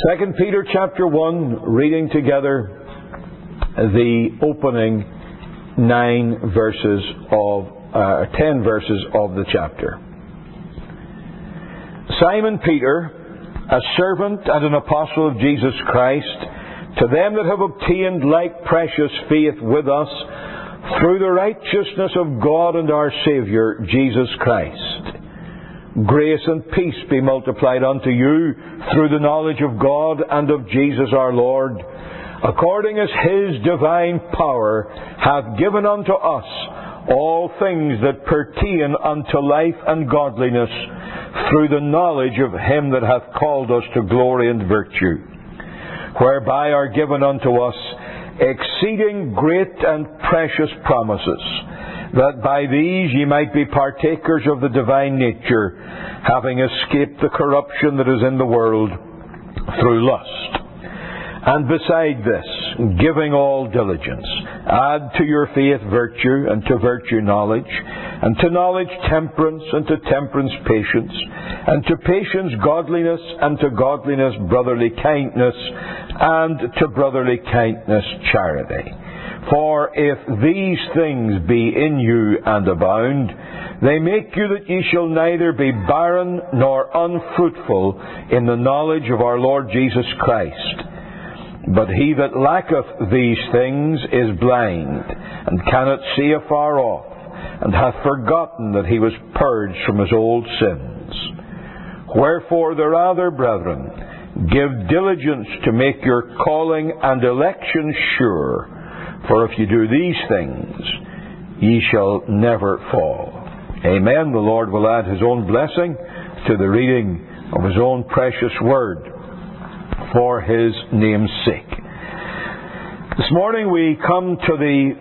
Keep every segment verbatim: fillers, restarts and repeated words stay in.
Second Peter chapter one, reading together the opening nine verses of, uh, ten verses of the chapter. Simon Peter, a servant and an apostle of Jesus Christ, to them that have obtained like precious faith with us through the righteousness of God and our Saviour, Jesus Christ. Grace and peace be multiplied unto you through the knowledge of God and of Jesus our Lord, according as His divine power hath given unto us all things that pertain unto life and godliness, through the knowledge of Him that hath called us to glory and virtue, whereby are given unto us exceeding great and precious promises, that by these ye might be partakers of the divine nature, having escaped the corruption that is in the world through lust. And beside this, giving all diligence, add to your faith virtue, and to virtue knowledge, and to knowledge temperance, and to temperance patience, and to patience godliness, and to godliness brotherly kindness, and to brotherly kindness charity. For if these things be in you and abound, they make you that ye shall neither be barren nor unfruitful in the knowledge of our Lord Jesus Christ. But he that lacketh these things is blind, and cannot see afar off, and hath forgotten that he was purged from his old sins. Wherefore the rather, brethren, give diligence to make your calling and election sure. For if you do these things, ye shall never fall. Amen. The Lord will add His own blessing to the reading of His own precious word for His name's sake. This morning we come to the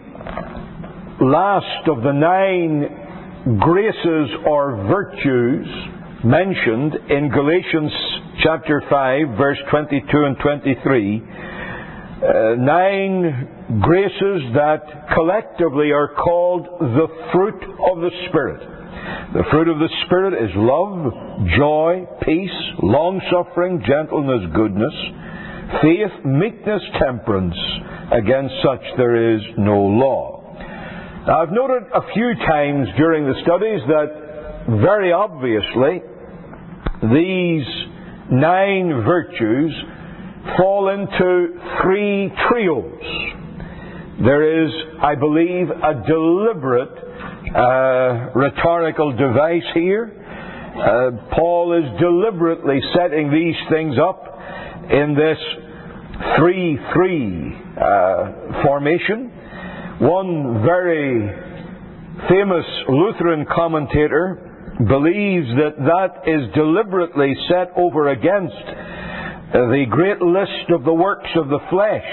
last of the nine graces or virtues mentioned in Galatians chapter five, verse twenty-two and twenty-three. Uh, nine graces that collectively are called the fruit of the Spirit. The fruit of the Spirit is love, joy, peace, long-suffering, gentleness, goodness, faith, meekness, temperance. Against such there is no law. Now, I've noted a few times during the studies that very obviously these nine virtues fall into three trios. There is, I believe, a deliberate uh, rhetorical device here. Uh, Paul is deliberately setting these things up in this three three uh, formation. One very famous Lutheran commentator believes that that is deliberately set over against the great list of the works of the flesh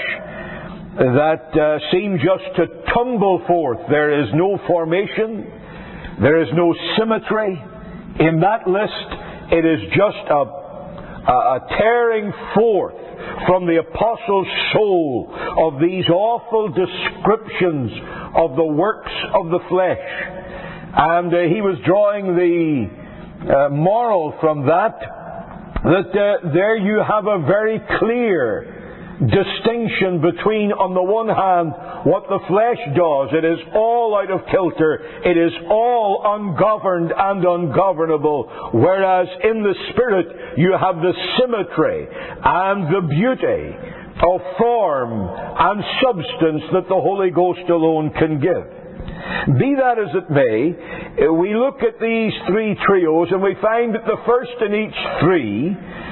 that uh, seem just to tumble forth. There is no formation. There is no symmetry. In that list, it is just a, a, a tearing forth from the apostle's soul of these awful descriptions of the works of the flesh. And uh, he was drawing the uh, moral from that, that uh, there you have a very clear distinction between, on the one hand, what the flesh does. It is all out of kilter. It is all ungoverned and ungovernable. Whereas in the Spirit you have the symmetry and the beauty of form and substance that the Holy Ghost alone can give. Be that as it may, we look at these three trios and we find that the first in each three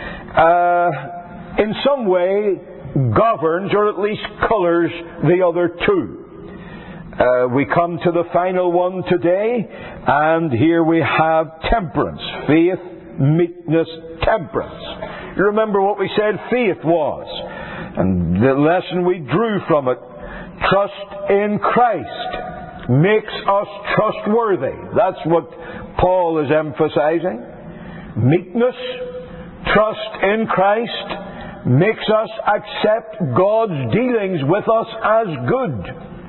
uh, in some way governs or at least colours the other two. Uh, we come to the final one today, and here we have temperance. Faith, meekness, temperance. You remember what we said faith was, and the lesson we drew from it. Trust in Christ makes us trustworthy. That's what Paul is emphasizing. Meekness, trust in Christ, makes us accept God's dealings with us as good.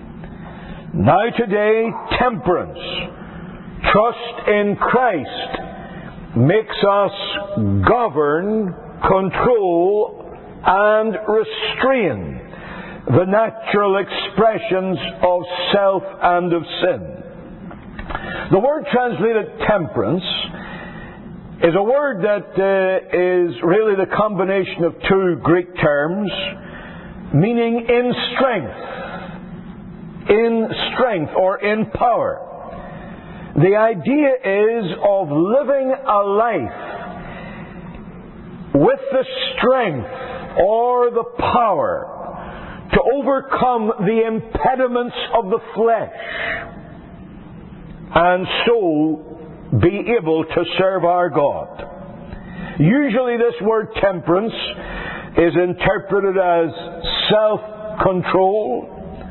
Now today, temperance, trust in Christ, makes us govern, control and restrain the natural expressions of self and of sin. The word translated temperance is a word that uh, is really the combination of two Greek terms, meaning in strength, in strength or in power. The idea is of living a life with the strength or the power to overcome the impediments of the flesh and so be able to serve our God. Usually this word temperance is interpreted as self-control,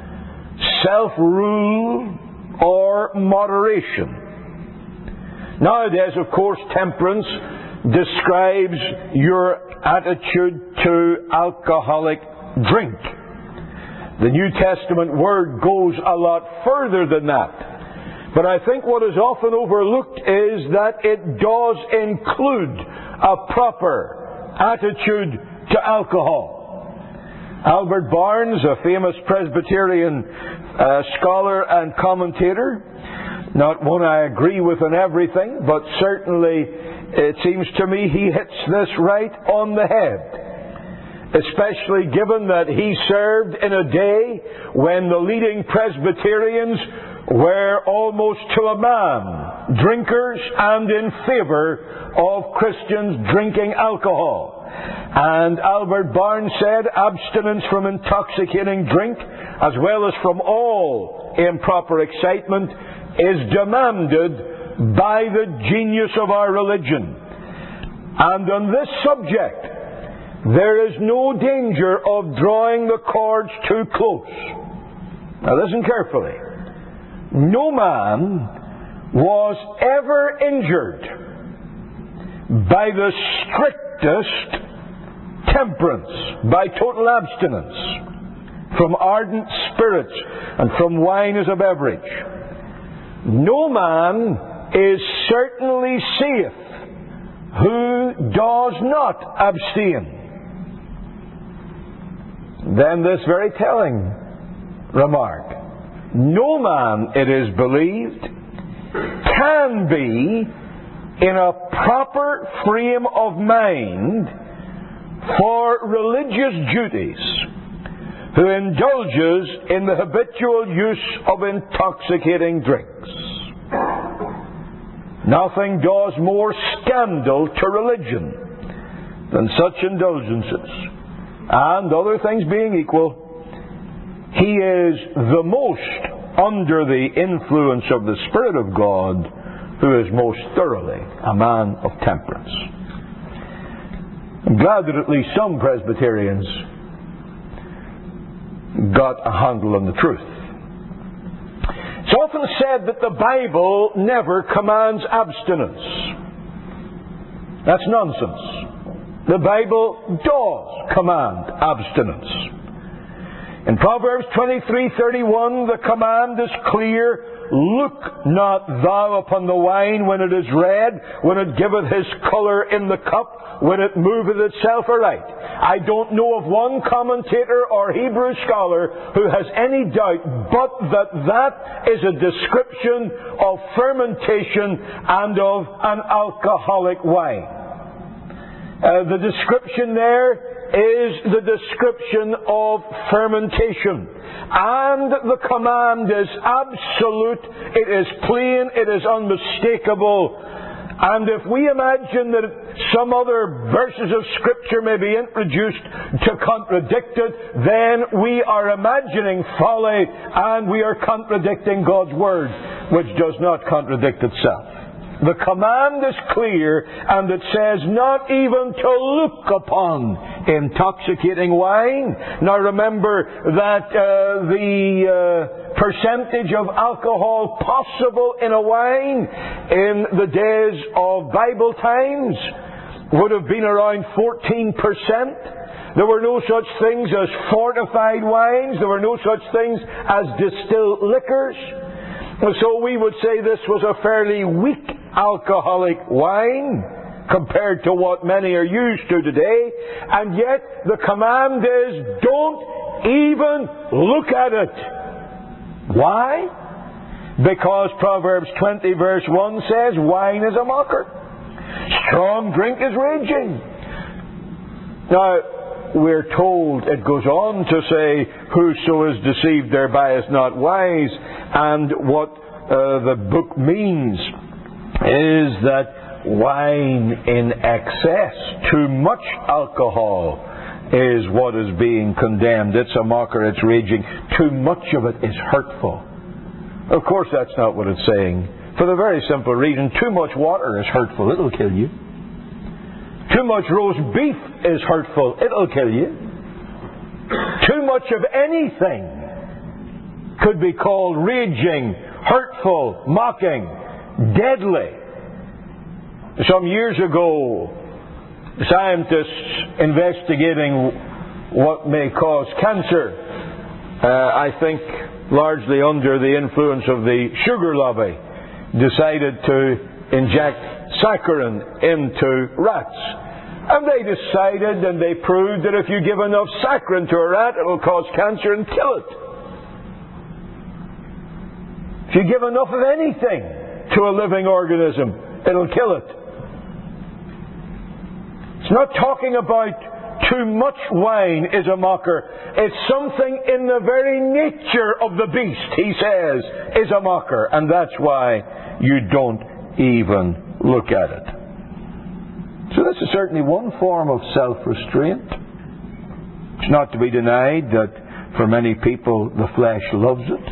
self-rule, or moderation. Nowadays, of course, temperance describes your attitude to alcoholic drink. The New Testament word goes a lot further than that. But I think what is often overlooked is that it does include a proper attitude to alcohol. Albert Barnes, a famous Presbyterian uh, scholar and commentator, not one I agree with in everything, but certainly it seems to me he hits this right on the head. Especially given that he served in a day when the leading Presbyterians were almost to a man drinkers and in favor of Christians drinking alcohol. And Albert Barnes said abstinence from intoxicating drink as well as from all improper excitement is demanded by the genius of our religion. And on this subject there is no danger of drawing the cords too close. Now listen carefully. No man was ever injured by the strictest temperance, by total abstinence from ardent spirits and from wine as a beverage. No man is certainly safe who does not abstain. Then this very telling remark. No man, it is believed, can be in a proper frame of mind for religious duties who indulges in the habitual use of intoxicating drinks. Nothing does more scandal to religion than such indulgences. And other things being equal, he is the most under the influence of the Spirit of God who is most thoroughly a man of temperance. I'm glad that at least some Presbyterians got a handle on the truth. It's often said that the Bible never commands abstinence. That's nonsense. The Bible does command abstinence. In Proverbs twenty-three thirty-one, the command is clear. Look not thou upon the wine when it is red, when it giveth his colour in the cup, when it moveth itself aright. I don't know of one commentator or Hebrew scholar who has any doubt but that that is a description of fermentation and of an alcoholic wine. Uh, the description there is the description of fermentation. And the command is absolute, it is plain, it is unmistakable. And if we imagine that some other verses of Scripture may be introduced to contradict it, then we are imagining folly and we are contradicting God's Word, which does not contradict itself. The command is clear, and it says not even to look upon intoxicating wine. Now remember that uh, the uh, percentage of alcohol possible in a wine in the days of Bible times would have been around fourteen percent. There were no such things as fortified wines. There were no such things as distilled liquors. So we would say this was a fairly weak alcoholic wine. compared to what many are used to today. And yet the command is, don't even look at it. Why? Because Proverbs twenty verse one says, wine is a mocker. Strong drink is raging. Now, we're told, it goes on to say, whoso is deceived thereby is not wise. And what uh, the book means is that wine in excess, too much alcohol, is what is being condemned. It's a mocker, it's raging. Too much of it is hurtful. Of course, that's not what it's saying. For the very simple reason, too much water is hurtful. It'll kill you. Too much roast beef is hurtful. It'll kill you. Too much of anything could be called raging, hurtful, mocking, deadly. Some years ago, scientists investigating what may cause cancer, uh, I think largely under the influence of the sugar lobby, decided to inject saccharin into rats. And they decided and they proved that if you give enough saccharin to a rat, it will cause cancer and kill it. If you give enough of anything to a living organism, it'll kill it. It's not talking about too much wine is a mocker. It's something in the very nature of the beast, he says, is a mocker. And that's why you don't even look at it. So this is certainly one form of self-restraint. It's not to be denied that for many people the flesh loves it.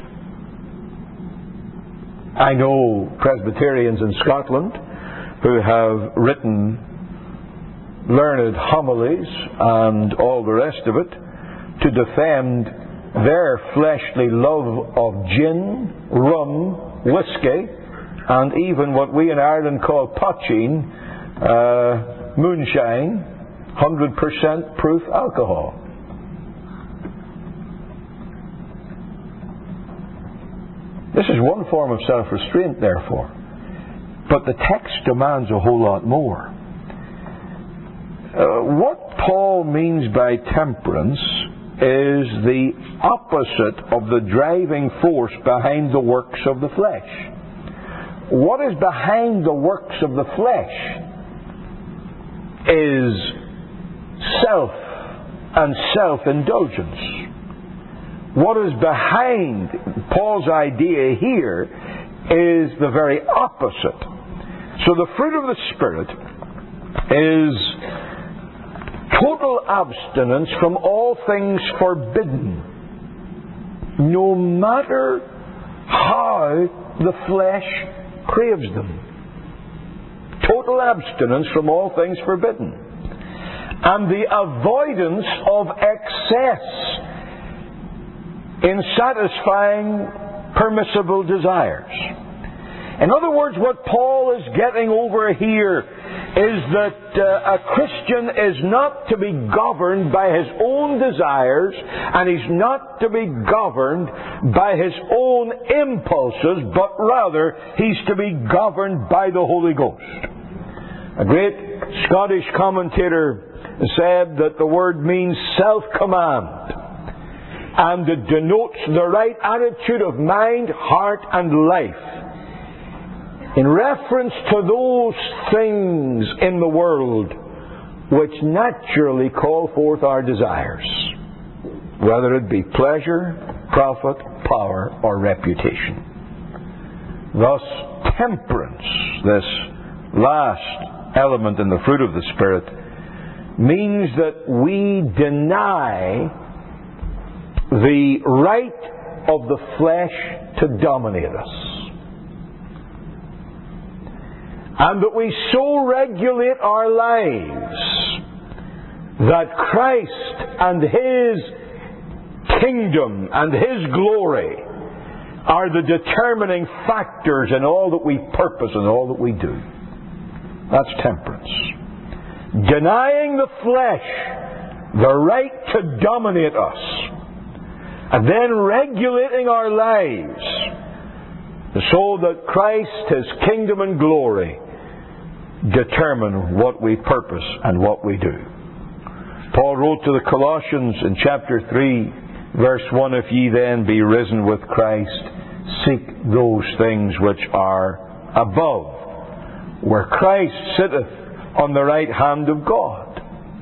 I know Presbyterians in Scotland who have written learned homilies and all the rest of it to defend their fleshly love of gin, rum, whiskey, and even what we in Ireland call poteen, uh, moonshine, one hundred percent proof alcohol. This is one form of self-restraint, therefore. But the text demands a whole lot more. Uh, what Paul means by temperance is the opposite of the driving force behind the works of the flesh. What is behind the works of the flesh is self and self-indulgence. What is behind Paul's idea here is the very opposite. So the fruit of the Spirit is total abstinence from all things forbidden, no matter how the flesh craves them. Total abstinence from all things forbidden. And the avoidance of excess in satisfying permissible desires. In other words, what Paul is getting over here is that uh, a Christian is not to be governed by his own desires, and he's not to be governed by his own impulses, but rather he's to be governed by the Holy Ghost. A great Scottish commentator said that the word means self-command, and it denotes the right attitude of mind, heart, and life in reference to those things in the world which naturally call forth our desires, whether it be pleasure, profit, power, or reputation. Thus, temperance, this last element in the fruit of the Spirit, means that we deny the right of the flesh to dominate us. And that we so regulate our lives that Christ and His kingdom and His glory are the determining factors in all that we purpose and all that we do. That's temperance. Denying the flesh the right to dominate us, and then regulating our lives so that Christ, His kingdom and glory, determine what we purpose and what we do. Paul wrote to the Colossians in chapter three, verse one, "If ye then be risen with Christ, seek those things which are above, where Christ sitteth on the right hand of God."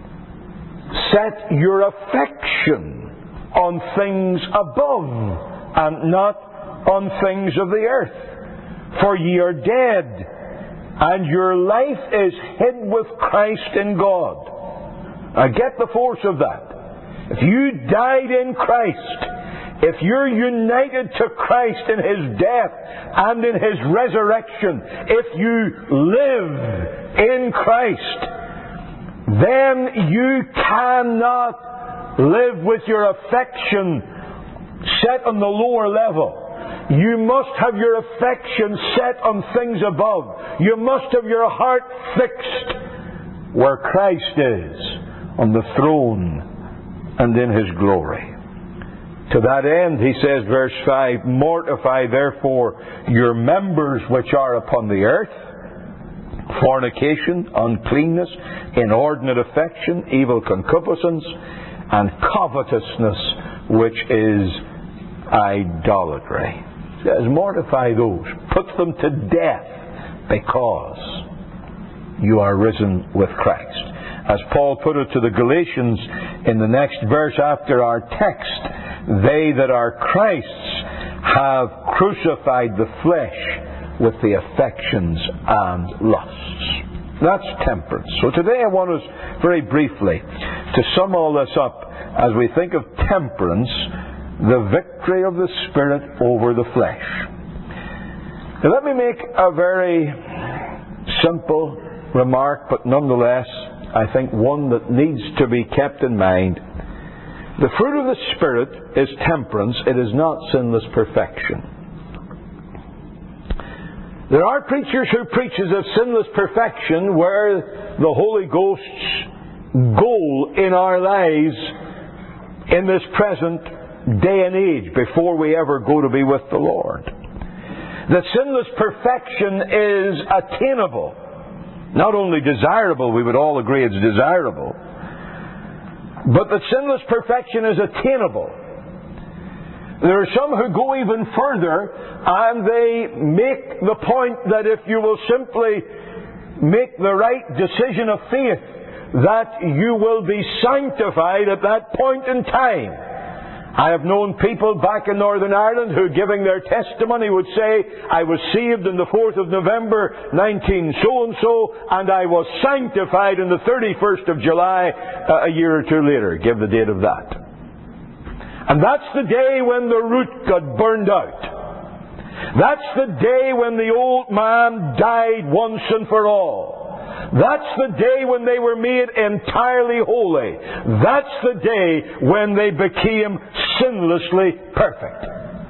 Set your affection on things above, and not on things of the earth. For ye are dead, and your life is hid with Christ in God. Now get the force of that. If you died in Christ, if you're united to Christ in His death and in His resurrection, if you live in Christ, then you cannot live with your affection set on the lower level. You must have your affection set on things above. You must have your heart fixed where Christ is, on the throne and in His glory. To that end, he says, verse five, "Mortify therefore your members which are upon the earth, fornication, uncleanness, inordinate affection, evil concupiscence, and covetousness, which is idolatry." He says, mortify those. Put them to death, because you are risen with Christ. As Paul put it to the Galatians in the next verse after our text, "They that are Christ's have crucified the flesh with the affections and lusts." That's temperance. So today I want us very briefly to sum all this up as we think of temperance, the victory of the Spirit over the flesh. Now let me make a very simple remark, but nonetheless I think one that needs to be kept in mind. The fruit of the Spirit is temperance. It is not sinless perfection. There are preachers who preach of sinless perfection, where the Holy Ghost's goal in our lives in this present day and age, before we ever go to be with the Lord. That sinless perfection is attainable. Not only desirable, we would all agree it's desirable, but that sinless perfection is attainable. There are some who go even further, and they make the point that if you will simply make the right decision of faith, that you will be sanctified at that point in time. I have known people back in Northern Ireland who, giving their testimony, would say, "I was saved on the fourth of November, nineteen so-and-so, and I was sanctified on the thirty-first of July, uh, a year or two later." Give the date of that. And that's the day when the root got burned out. That's the day when the old man died once and for all. That's the day when they were made entirely holy. That's the day when they became sinlessly perfect.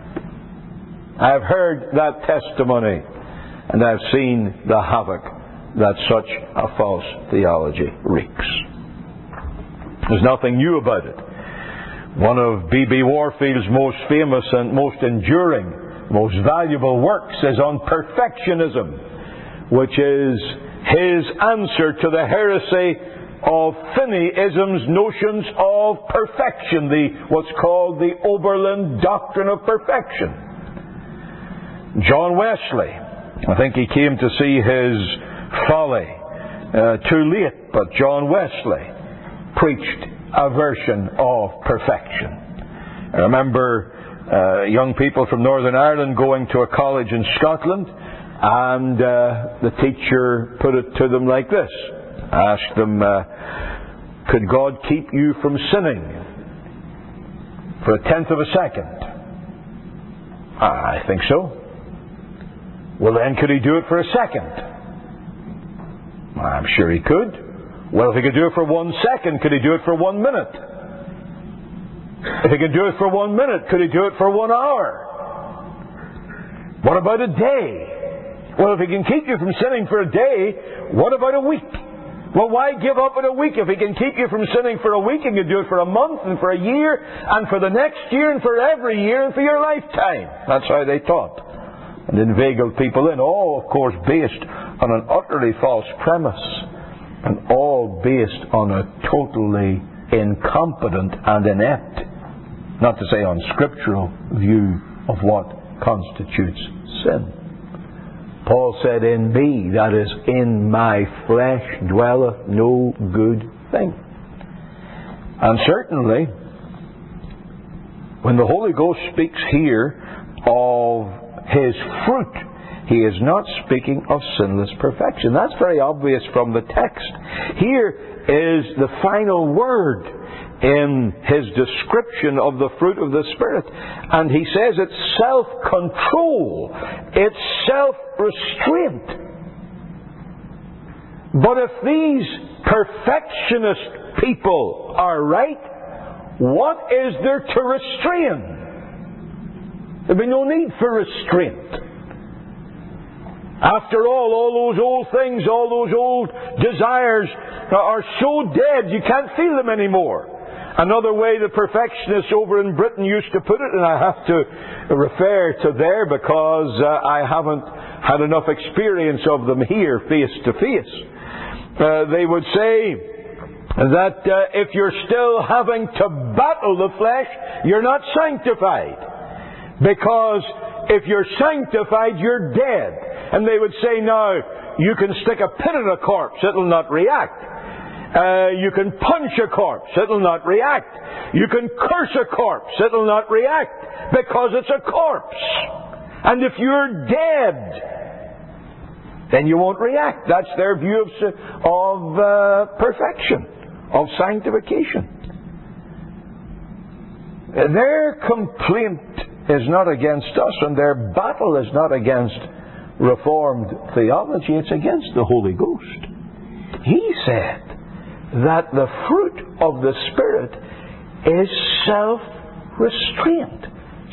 I've heard that testimony, and I've seen the havoc that such a false theology wreaks. There's nothing new about it. One of B B Warfield's most famous and most enduring, most valuable works is on perfectionism, which is his answer to the heresy of Finneyism's notions of perfection, the what's called the Oberlin doctrine of perfection. John Wesley, I think he came to see his folly uh, too late, but John Wesley preached a version of perfection. I remember uh, young people from Northern Ireland going to a college in Scotland, and uh, the teacher put it to them like this. Asked them, uh, could God keep you from sinning for a tenth of a second? I think so. Well, then could He do it for a second? I'm sure He could. Well, if He could do it for one second, could He do it for one minute? If He could do it for one minute, could He do it for one hour? What about a day? Well, if He can keep you from sinning for a day, what about a week? Well, why give up in a week? If He can keep you from sinning for a week, He can do it for a month and for a year and for the next year and for every year and for your lifetime. That's how they taught. And inveigled people in, all, of course, based on an utterly false premise, and all based on a totally incompetent and inept, not to say unscriptural, view of what constitutes sin. Paul said, "In me," that is, in my flesh, "dwelleth no good thing." And certainly, when the Holy Ghost speaks here of His fruit, He is not speaking of sinless perfection. That's very obvious from the text. Here is the final word in His description of the fruit of the Spirit. And He says it's self-control. It's self-restraint. But if these perfectionist people are right, what is there to restrain? There'd be no need for restraint. After all, all those old things, all those old desires are so dead you can't feel them anymore. Another way the perfectionists over in Britain used to put it, and I have to refer to there because uh, I haven't had enough experience of them here face to face. Uh, they would say that uh, if you're still having to battle the flesh, you're not sanctified. Because if you're sanctified, you're dead. And they would say, now, you can stick a pin in a corpse, it'll not react. Uh, you can punch a corpse, it'll not react. You can curse a corpse, it'll not react. Because it's a corpse. And if you're dead, then you won't react. That's their view of, of uh, perfection, of sanctification. Their complaint is not against us, and their battle is not against Reformed theology, it's against the Holy Ghost. He said that the fruit of the Spirit is self-restraint,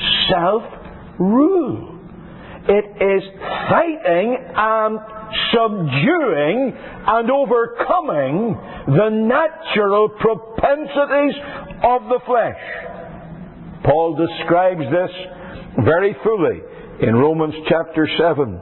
self-rule. It is fighting and subduing and overcoming the natural propensities of the flesh. Paul describes this very fully in Romans chapter seven.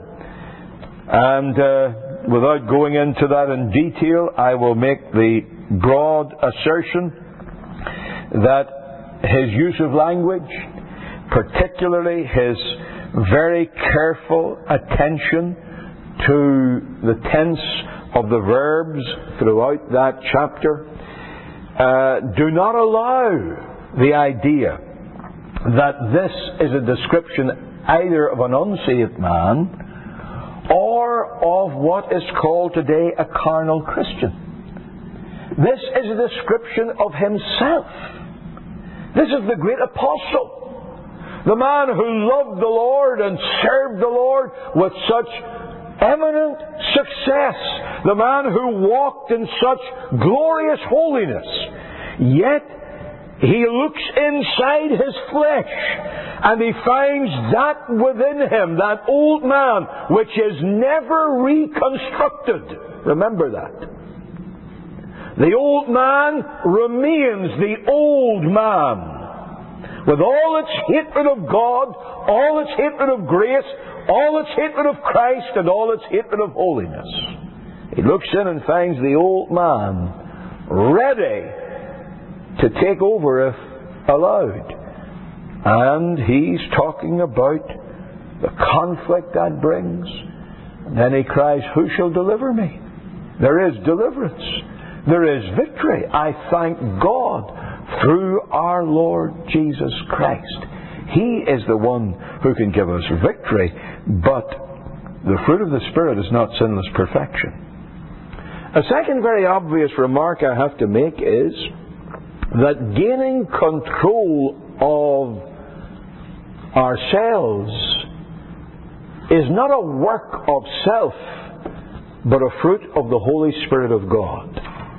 And uh, without going into that in detail, I will make the broad assertion that his use of language, particularly his very careful attention to the tense of the verbs throughout that chapter, uh, do not allow the idea that this is a description either of an unsaved man or of what is called today a carnal Christian. This is a description of himself. This is the great apostle, the man who loved the Lord and served the Lord with such eminent success, the man who walked in such glorious holiness. Yet he looks inside his flesh and he finds that within him, that old man, which is never reconstructed. Remember that. The old man remains the old man, with all its hatred of God, all its hatred of grace, all its hatred of Christ, and all its hatred of holiness. He looks in and finds the old man ready to take over if allowed. And he's talking about the conflict that brings. And then he cries, "Who shall deliver me?" There is deliverance. There is victory. I thank God through our Lord Jesus Christ. He is the one who can give us victory. But the fruit of the Spirit is not sinless perfection. A second very obvious remark I have to make is that gaining control of ourselves is not a work of self, but a fruit of the Holy Spirit of God.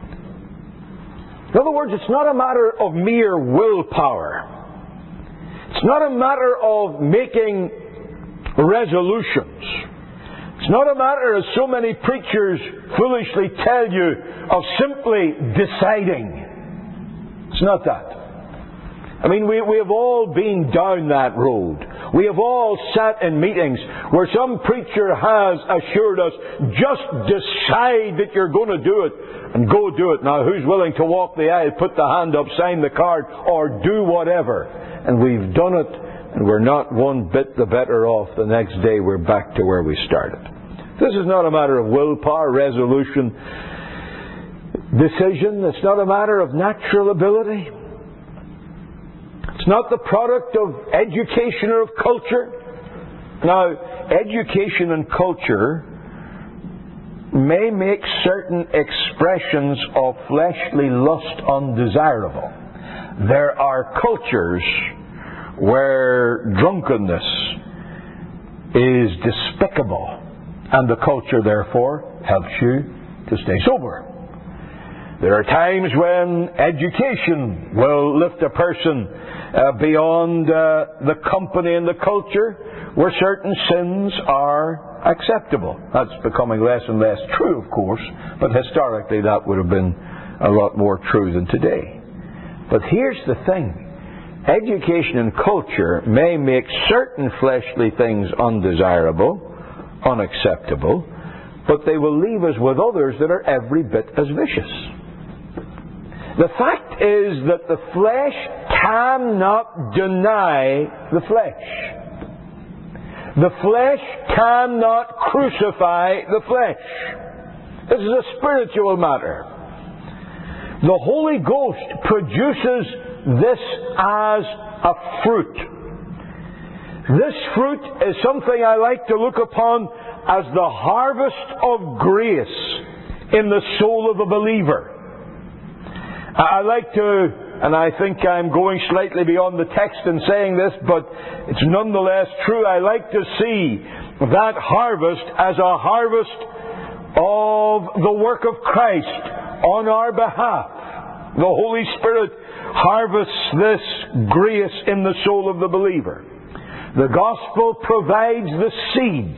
In other words, it's not a matter of mere willpower. It's not a matter of making resolutions. It's not a matter, as so many preachers foolishly tell you, of simply deciding. It's not that. I mean, we, we have all been down that road. We have all sat in meetings where some preacher has assured us, just decide that you're going to do it and go do it. Now, who's willing to walk the aisle, put the hand up, sign the card, or do whatever? And we've done it, and we're not one bit the better off. The next day we're back to where we started. This is not a matter of willpower, resolution, decision. It's not a matter of natural ability. It's not the product of education or of culture. Now, education and culture may make certain expressions of fleshly lust undesirable. There are cultures where drunkenness is despicable, and the culture, therefore, helps you to stay sober. There are times when education will lift a person uh, beyond uh, the company and the culture where certain sins are acceptable. That's becoming less and less true, of course, but historically that would have been a lot more true than today. But here's the thing. Education and culture may make certain fleshly things undesirable, unacceptable, but they will leave us with others that are every bit as vicious. The fact is that the flesh cannot deny the flesh. The flesh cannot crucify the flesh. This is a spiritual matter. The Holy Ghost produces this as a fruit. This fruit is something I like to look upon as the harvest of grace in the soul of a believer. I like to, and I think I'm going slightly beyond the text in saying this, but it's nonetheless true. I like to see that harvest as a harvest of the work of Christ on our behalf. The Holy Spirit harvests this grace in the soul of the believer. The gospel provides the seed.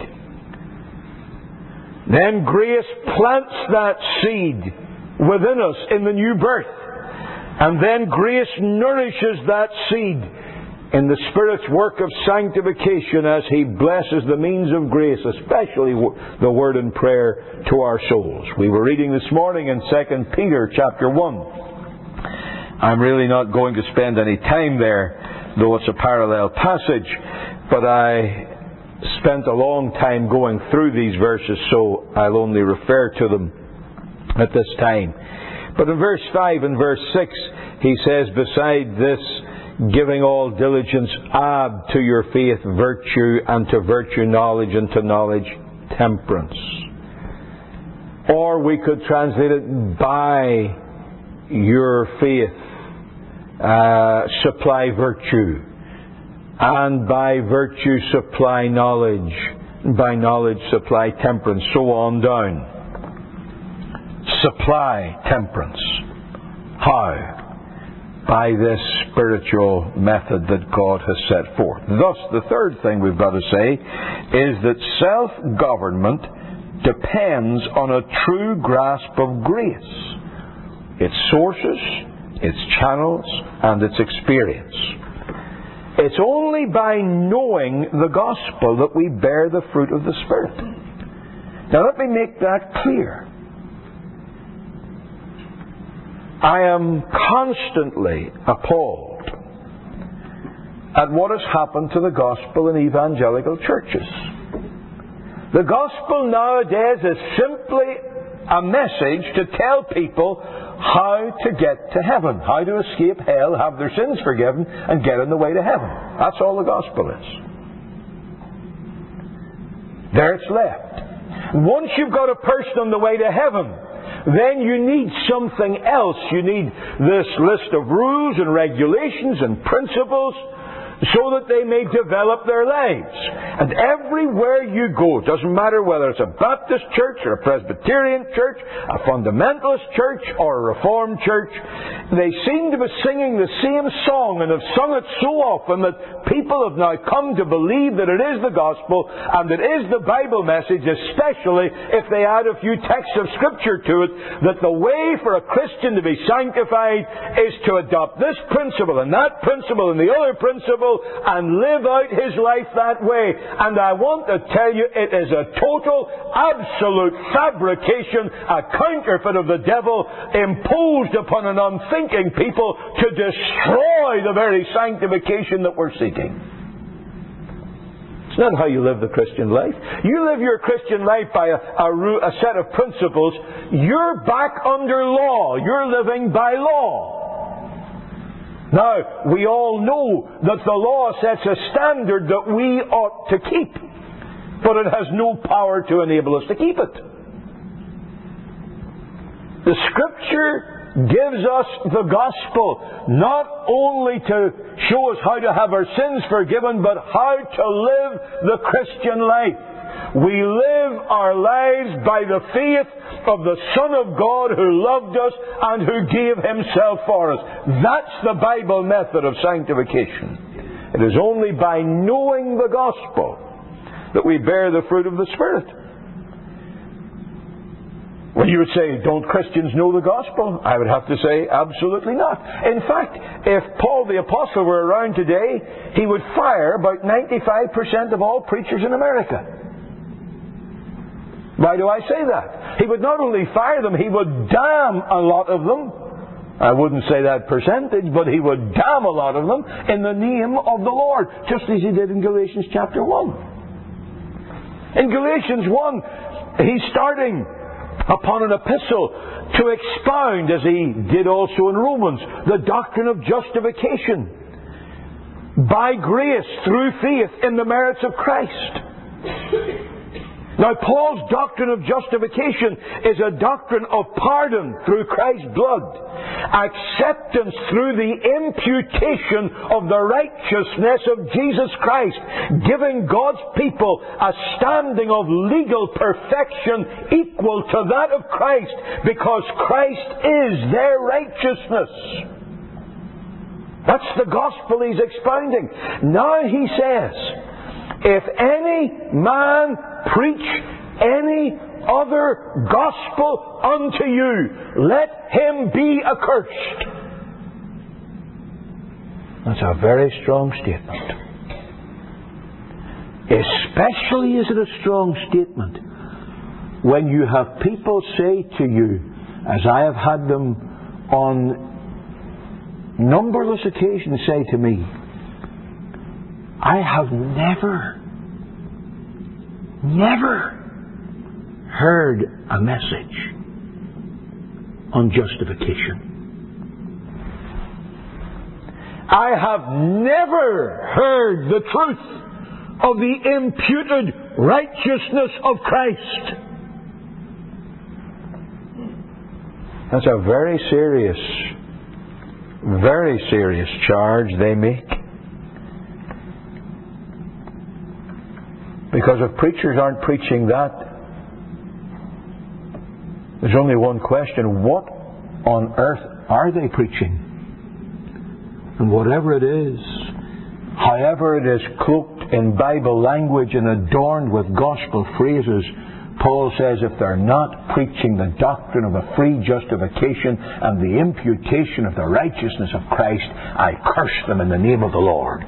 Then grace plants that seed within us in the new birth. And then grace nourishes that seed in the Spirit's work of sanctification as He blesses the means of grace, especially the Word and prayer to our souls. We were reading this morning in Second Peter chapter one. I'm really not going to spend any time there, though it's a parallel passage, but I spent a long time going through these verses, so I'll only refer to them at this time. But in verse five and verse six, he says, beside this, giving all diligence, add to your faith virtue, and to virtue knowledge, and to knowledge temperance. Or we could translate it, by your faith uh, supply virtue, and by virtue supply knowledge, and by knowledge supply temperance, so on down. Supply temperance. How? By this spiritual method that God has set forth. Thus, the third thing we've got to say is that self-government depends on a true grasp of grace, its sources, its channels, and its experience. It's only by knowing the gospel that we bear the fruit of the Spirit. Now, let me make that clear. I am constantly appalled at what has happened to the gospel in evangelical churches. The gospel nowadays is simply a message to tell people how to get to heaven, how to escape hell, have their sins forgiven, and get on the way to heaven. That's all the gospel is. There it's left. Once you've got a person on the way to heaven, then you need something else. You need this list of rules and regulations and principles so that they may develop their lives. And everywhere you go, it doesn't matter whether it's a Baptist church or a Presbyterian church, a fundamentalist church or a Reformed church, they seem to be singing the same song and have sung it so often that people have now come to believe that it is the gospel and it is the Bible message, especially if they add a few texts of Scripture to it, that the way for a Christian to be sanctified is to adopt this principle and that principle and the other principle, gospel and live out his life that way. And I want to tell you, it is a total, absolute fabrication, a counterfeit of the devil imposed upon an unthinking people to destroy the very sanctification that we're seeking. It's not how you live the Christian life. You live your Christian life by a, a, a set of principles. You're back under law. You're living by law. Now, we all know that the law sets a standard that we ought to keep, but it has no power to enable us to keep it. The Scripture gives us the gospel not only to show us how to have our sins forgiven, but how to live the Christian life. We live our lives by the faith of the Son of God who loved us and who gave himself for us. That's the Bible method of sanctification. It is only by knowing the gospel that we bear the fruit of the Spirit. Well, you would say, don't Christians know the gospel? I would have to say, absolutely not. In fact, if Paul the Apostle were around today, he would fire about ninety-five percent of all preachers in America. Why do I say that? He would not only fire them, he would damn a lot of them. I wouldn't say that percentage, but he would damn a lot of them in the name of the Lord, just as he did in Galatians chapter one. In Galatians one, he's starting upon an epistle to expound, as he did also in Romans, the doctrine of justification by grace through faith in the merits of Christ. Now, Paul's doctrine of justification is a doctrine of pardon through Christ's blood, acceptance through the imputation of the righteousness of Jesus Christ, giving God's people a standing of legal perfection equal to that of Christ, because Christ is their righteousness. That's the gospel he's expounding. Now he says, if any man preach any other gospel unto you, let him be accursed. That's a very strong statement. Especially is it a strong statement when you have people say to you, as I have had them on numberless occasions say to me, I have never, never heard a message on justification. I have never heard the truth of the imputed righteousness of Christ. That's a very serious, very serious charge they make. Because if preachers aren't preaching that, there's only one question: what on earth are they preaching? And whatever it is, however it is cloaked in Bible language and adorned with gospel phrases, Paul says if they're not preaching the doctrine of a free justification and the imputation of the righteousness of Christ, I curse them in the name of the Lord.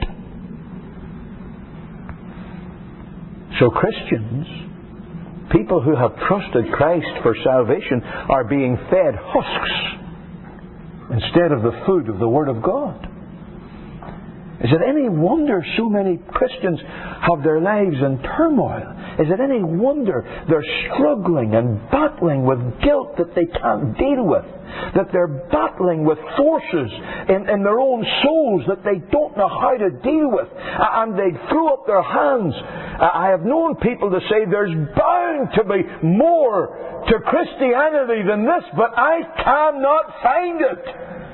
So Christians, people who have trusted Christ for salvation, are being fed husks instead of the food of the Word of God. Is it any wonder so many Christians have their lives in turmoil? Is it any wonder they're struggling and battling with guilt that they can't deal with? That they're battling with forces in, in their own souls that they don't know how to deal with, and they throw up their hands. I have known people to say there's bound to be more to Christianity than this, but I cannot find it.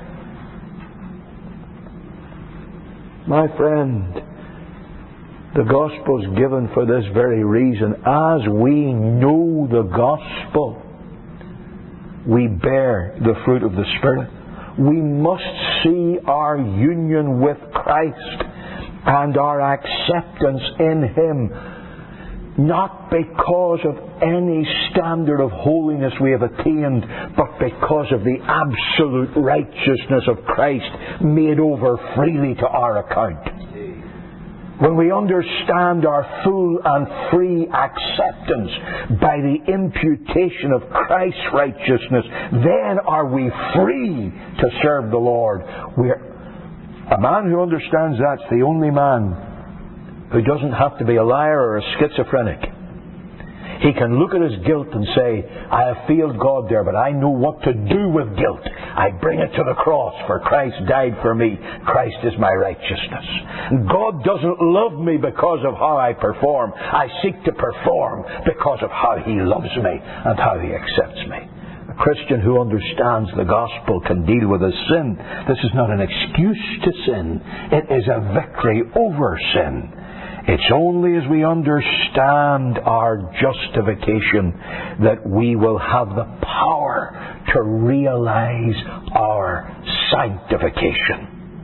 My friend, the gospel is given for this very reason. As we know the gospel, we bear the fruit of the Spirit. We must see our union with Christ and our acceptance in Him not because of any standard of holiness we have attained, but because of the absolute righteousness of Christ made over freely to our account. When we understand our full and free acceptance by the imputation of Christ's righteousness, then are we free to serve the Lord. We're, a man who understands that's the only man who doesn't have to be a liar or a schizophrenic. He can look at his guilt and say, I have failed God there, but I know what to do with guilt. I bring it to the cross, for Christ died for me. Christ is my righteousness. God doesn't love me because of how I perform. I seek to perform because of how He loves me and how He accepts me. A Christian who understands the gospel can deal with his sin. This is not an excuse to sin. It is a victory over sin. It's only as we understand our justification that we will have the power to realize our sanctification.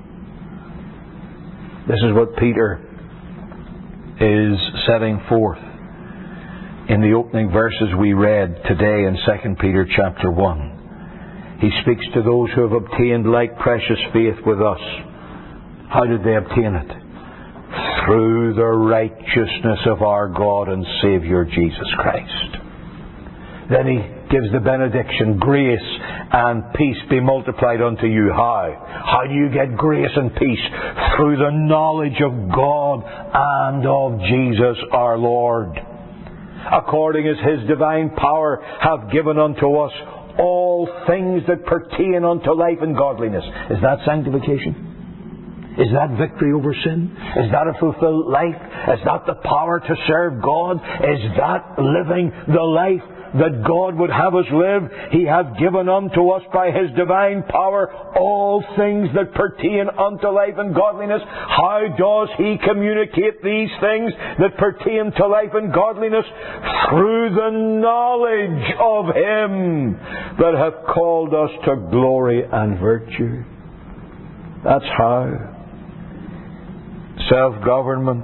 This is what Peter is setting forth in the opening verses we read today in Second Peter chapter one. He speaks to those who have obtained like precious faith with us. How did they obtain it? Through the righteousness of our God and Saviour Jesus Christ. Then he gives the benediction, grace and peace be multiplied unto you. How? How do you get grace and peace? Through the knowledge of God and of Jesus our Lord. According as His divine power hath given unto us all things that pertain unto life and godliness. Is that sanctification? Is that victory over sin? Is that a fulfilled life? Is that the power to serve God? Is that living the life that God would have us live? He hath given unto us by His divine power all things that pertain unto life and godliness. How does He communicate these things that pertain to life and godliness? Through the knowledge of Him that hath called us to glory and virtue. That's how. Self-government,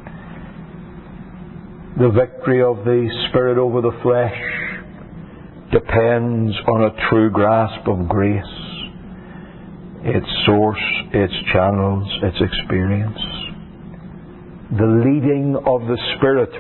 the victory of the Spirit over the flesh, depends on a true grasp of grace, its source, its channels, its experience. The leading of the Spirit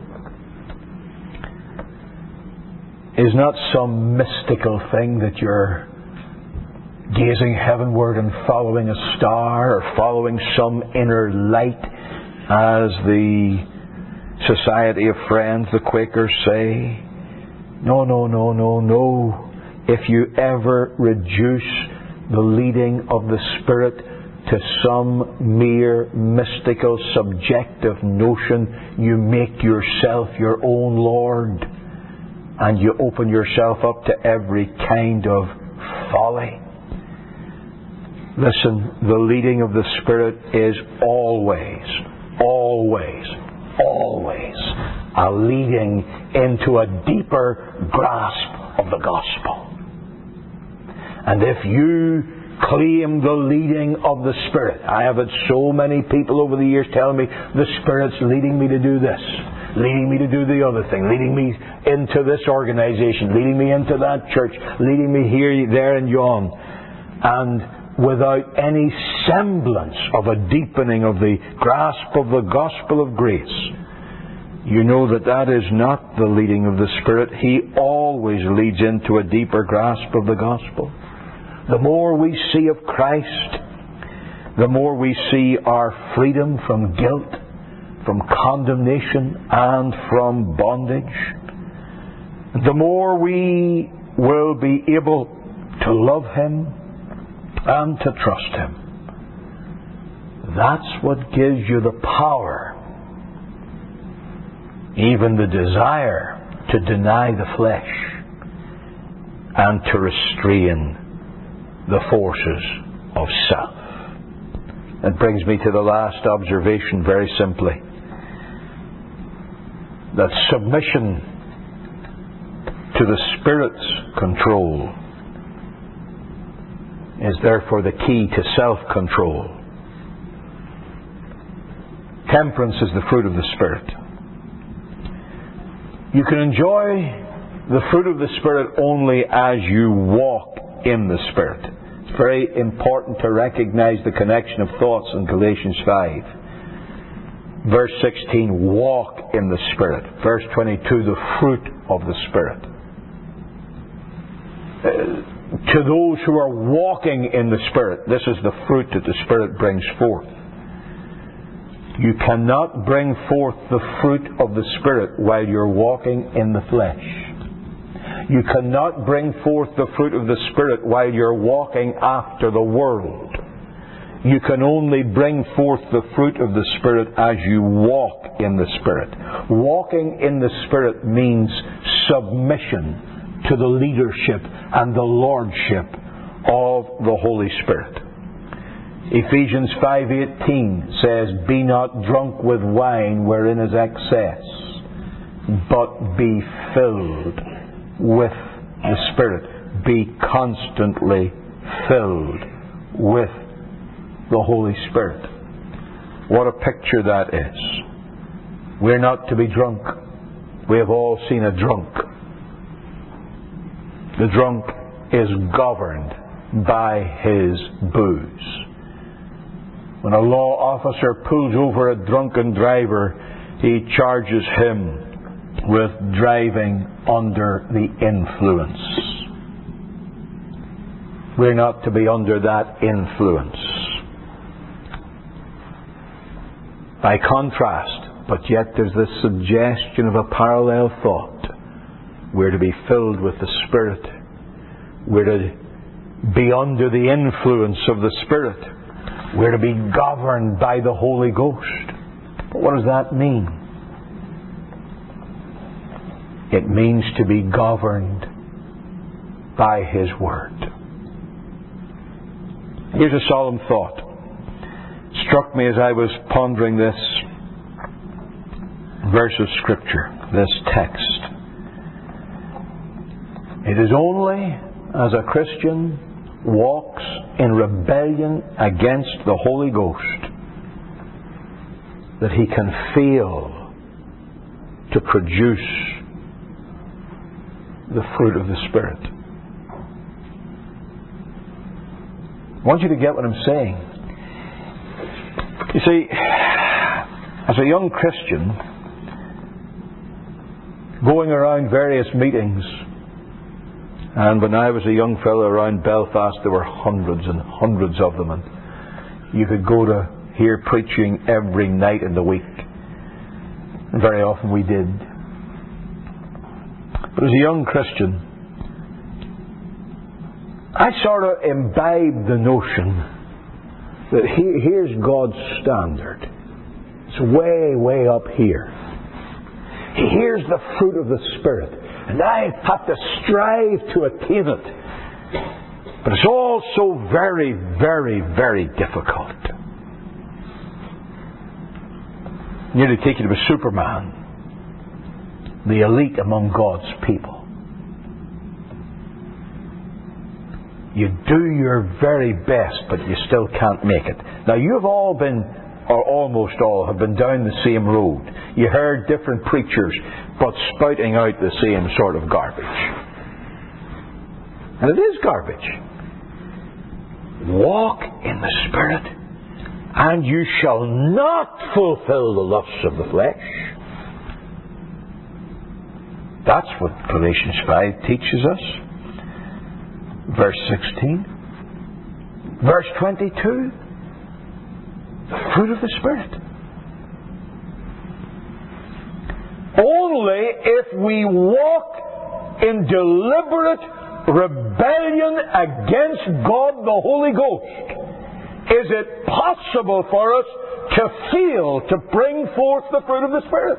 is not some mystical thing that you're gazing heavenward and following a star or following some inner light, as the Society of Friends, the Quakers, say. No, no, no, no, no. If you ever reduce the leading of the Spirit to some mere mystical, subjective notion, you make yourself your own Lord, and you open yourself up to every kind of folly. Listen, the leading of the Spirit is always, always, always a leading into a deeper grasp of the gospel. And if you claim the leading of the Spirit, I have had so many people over the years telling me, the Spirit's leading me to do this, leading me to do the other thing, leading me into this organization, leading me into that church, leading me here, there and yon. And without any semblance of a deepening of the grasp of the gospel of grace, you know that that is not the leading of the Spirit. He always leads into a deeper grasp of the gospel. The more we see of Christ, the more we see our freedom from guilt, from condemnation, and from bondage. The more we will be able to love Him and to trust Him. That's what gives you the power, even the desire, to deny the flesh and to restrain the forces of self. That brings me to the last observation very simply. That submission to the Spirit's control is therefore the key to self-control. Temperance is the fruit of the Spirit. You can enjoy the fruit of the Spirit only as you walk in the Spirit. It's very important to recognize the connection of thoughts in Galatians five. Verse sixteen, walk in the Spirit. Verse twenty-two, the fruit of the Spirit. Uh, to those who are walking in the Spirit, this is the fruit that the Spirit brings forth. You cannot bring forth the fruit of the Spirit while you're walking in the flesh. You cannot bring forth the fruit of the Spirit while you're walking after the world. You can only bring forth the fruit of the Spirit as you walk in the Spirit. Walking in the Spirit means submission to the leadership and the lordship of the Holy Spirit. Ephesians five eighteen says, "Be not drunk with wine wherein is excess, but be filled with the Spirit." Be constantly filled with the Holy Spirit. What a picture that is. We're not to be drunk. We have all seen a drunk. The drunk is governed by his booze. When a law officer pulls over a drunken driver, he charges him with driving under the influence. We're not to be under that influence. By contrast, but yet there's this suggestion of a parallel thought. We're to be filled with the Spirit. We're to be under the influence of the Spirit. We're to be governed by the Holy Ghost. But what does that mean? It means to be governed by His Word. Here's a solemn thought. It struck me as I was pondering this verse of Scripture, this text. It is only as a Christian walks in rebellion against the Holy Ghost that he can fail to produce the fruit of the Spirit. I want you to get what I'm saying. You see, as a young Christian, going around various meetings, and when I was a young fellow around Belfast, there were hundreds and hundreds of them, and you could go to hear preaching every night in the week. And very often we did. But as a young Christian, I sort of imbibed the notion that he, here's God's standard. It's way, way up here. Here's the fruit of the Spirit. And I have to strive to attain it. But it's all so very, very, very difficult. Nearly take you to a Superman. The elite among God's people. You do your very best, but you still can't make it. Now you've all been, or almost all, have been down the same road. You heard different preachers, but spouting out the same sort of garbage. And it is garbage. Walk in the Spirit, and you shall not fulfill the lusts of the flesh. That's what Galatians five teaches us. Verse sixteen. Verse twenty-two. The fruit of the Spirit. Only if we walk in deliberate rebellion against God the Holy Ghost is it possible for us to fail to bring forth the fruit of the Spirit.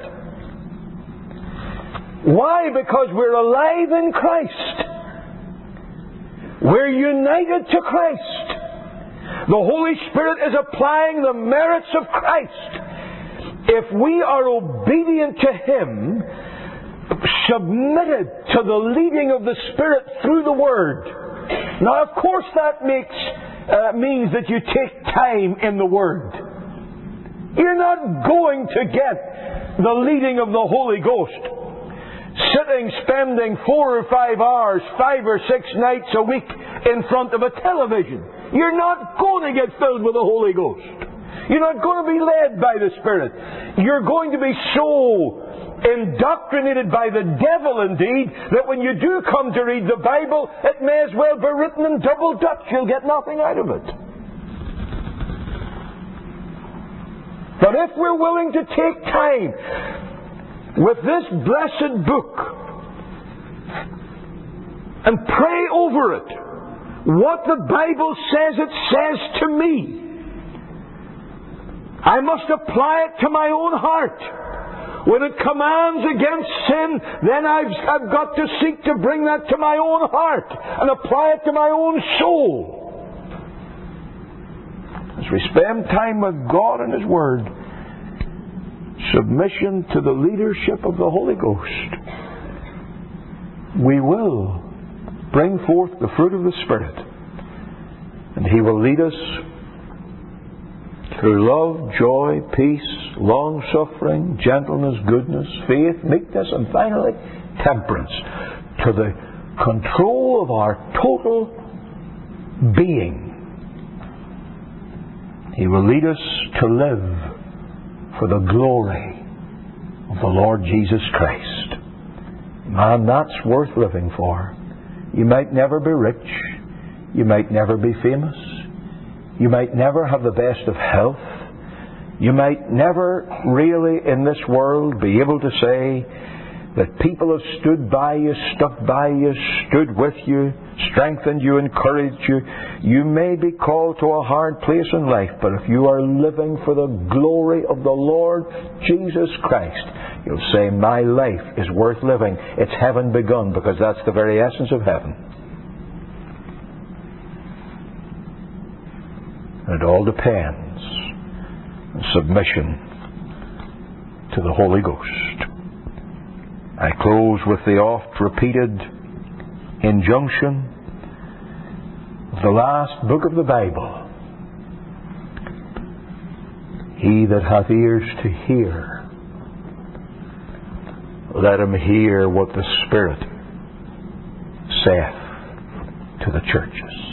Why? Because we're alive in Christ. We're united to Christ. The Holy Spirit is applying the merits of Christ. If we are obedient to Him, submitted to the leading of the Spirit through the Word. Now, of course, that makes uh, means that you take time in the Word. You're not going to get the leading of the Holy Ghost sitting, spending four or five hours, five or six nights a week in front of a television. You're not going to get filled with the Holy Ghost. You're not going to be led by the Spirit. You're going to be so indoctrinated by the devil, indeed, that when you do come to read the Bible, it may as well be written in double Dutch. You'll get nothing out of it. But if we're willing to take time with this blessed book and pray over it, what the Bible says it says to me, I must apply it to my own heart. When it commands against sin, then I've, I've got to seek to bring that to my own heart and apply it to my own soul. As we spend time with God and His Word, submission to the leadership of the Holy Ghost, we will bring forth the fruit of the Spirit, and He will lead us through love, joy, peace, long-suffering, gentleness, goodness, faith, meekness, and finally, temperance, to the control of our total being. He will lead us to live for the glory of the Lord Jesus Christ. Man, that's worth living for. You might never be rich. You might never be famous. You might never have the best of health. You might never really in this world be able to say that people have stood by you, stuck by you, stood with you, strengthened you, encouraged you. You may be called to a hard place in life, but if you are living for the glory of the Lord Jesus Christ, you'll say, my life is worth living. It's heaven begun, because that's the very essence of heaven. It all depends on submission to the Holy Ghost. I close with the oft-repeated injunction of the last book of the Bible. He that hath ears to hear, let him hear what the Spirit saith to the churches.